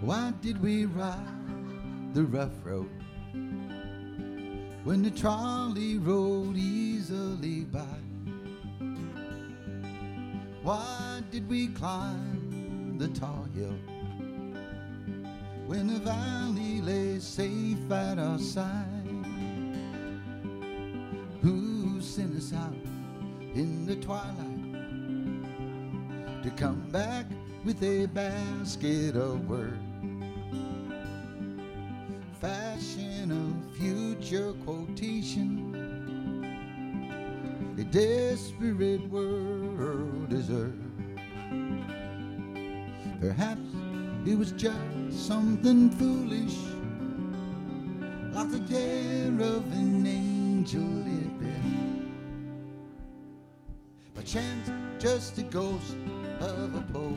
Why did we ride the rough road when the trolley rolled easily by? Why did we climb the tall hill when the valley lay safe at our side? Who sent us out in the twilight to come back with a basket of words? Fashion a future quotation a desperate world deserves. Perhaps it was just something foolish, like the dare of an angel it been. By chance, just a ghost of a poet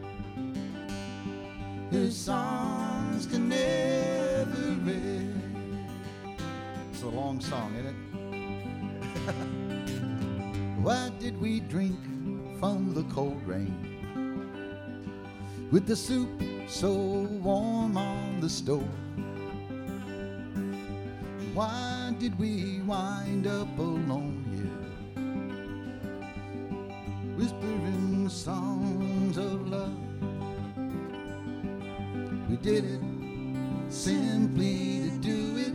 whose songs can never end. It's a long song, isn't it? Why did we drink from the cold rain with the soup so warm on the stove? Why did we wind up alone here, whispering songs of love? We did it simply to do it.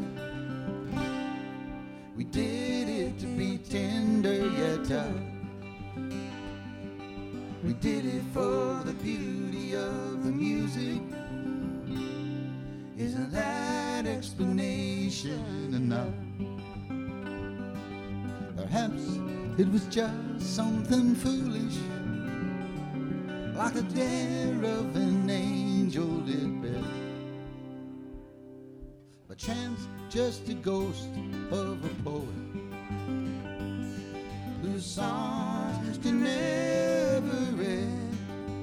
We did it to be tender yet tough. We did it for the beauty of the music. Isn't that explanation enough? Perhaps it was just something foolish, like the dare of an angel did bear. By chance, just a ghost of a poet whose songs can never end.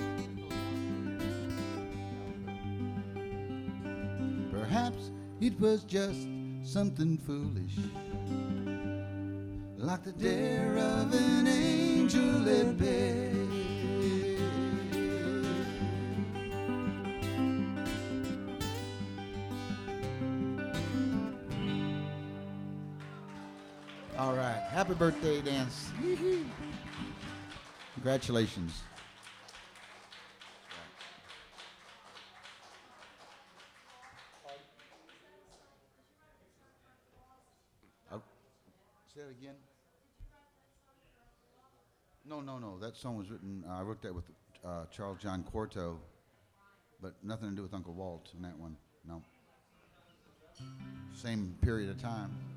Perhaps it was just something foolish, like the dare of an angel at bed. All right, happy birthday, Dance. Congratulations. Say it again. No. That song was written, I wrote that with Charles John Quarto, but nothing to do with Uncle Walt in that one. No. Same period of time.